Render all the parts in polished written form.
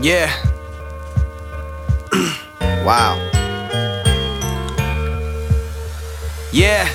Yeah. Wow. Yeah.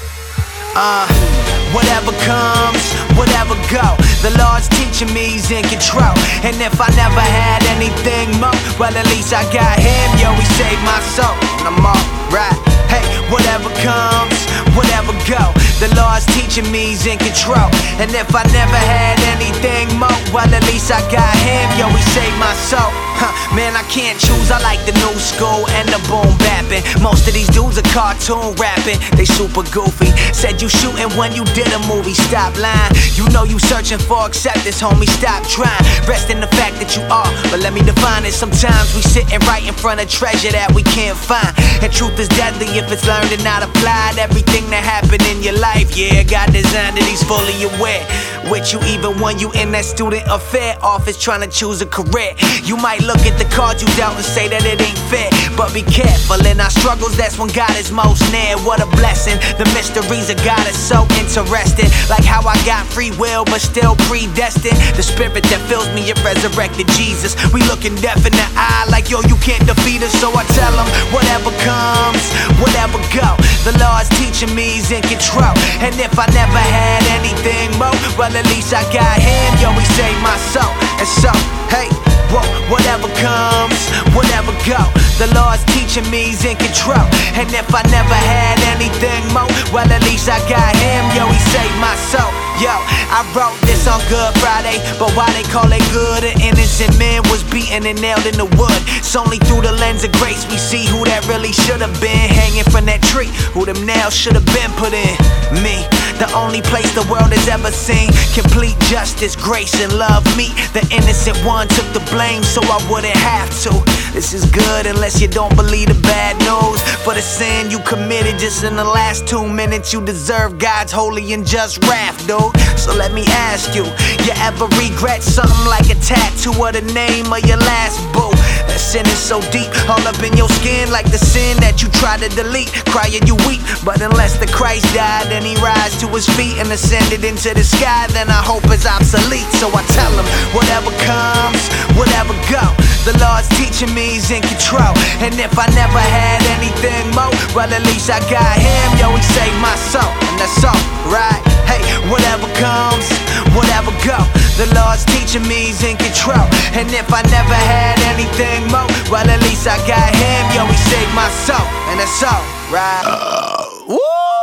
Whatever comes, whatever go, the Lord's teaching me He's in control. And if I never had anything more, well at least I got Him. Yo, He saved my soul, and I'm alright. Hey, whatever comes, whatever go, the Lord's teaching me He's in control. And if I never had anything more, well at least I got Him. Yo, He saved my soul. Man, I can't choose, I like the new school and the boom bapping. Most of these dudes are cartoon rapping, they super goofy. Said you shooting when you did a movie, stop lying. You know you searching for acceptance, homie, stop trying. Rest in the fact that you are, but let me define it. Sometimes we sitting right in front of treasure that we can't find. And truth is deadly if it's learned and not applied. Everything that happened in your life, yeah, God designed it, He's fully aware with you even when you in that student affair office trying to choose a career. You might look at the cards you dealt and say that it ain't fair, but be careful in our struggles, that's when God is most near. What a blessing, the mysteries of God is so interesting. Like how I got free will but still predestined. The spirit that fills me, it resurrected Jesus. We looking deaf in the eye like yo, you can't defeat us. So I tell them, whatever comes, whatever go, the Lord's teaching me He's in control. And if I never had anything more, well at least I got Him. Yo, He saved my soul. And so, hey, whoa, whatever comes, whatever go, the Lord's teaching me He's in control. And if I never had anything more, well at least I got Him. Yo, He saved my soul. Yo, I wrote this on Good Friday, but why they call it good? An innocent man was beaten and nailed in the wood. It's only through the lens of grace we see who that really should have been hanging from that tree, who them nails should have been put in. Me, the only place the world has ever seen complete justice, grace, and love meet. The innocent one took the blame, so I wouldn't have to. This is good unless you don't believe the bad news. For the sin you committed just in the last 2 minutes, you deserve God's holy and just wrath, dude. So let me ask you, you ever regret something like a tattoo of the name of your last boo? That sin is so deep, all up in your skin, like the sin that you try to delete. Crying you weep, but unless the Christ died, then He rise to His feet and ascended into the sky, then our hope is obsolete. So I tell Him, whatever comes, whatever go, the Lord's teaching me He's in control. And if I never had anything more, well at least I got Him. Yo, He saved my soul, and that's all right. Hey, whatever comes, whatever go, the Lord's teaching me He's in control. And if I never had anything more, well at least I got Him. Yo, He saved my soul, and that's all right. Woo!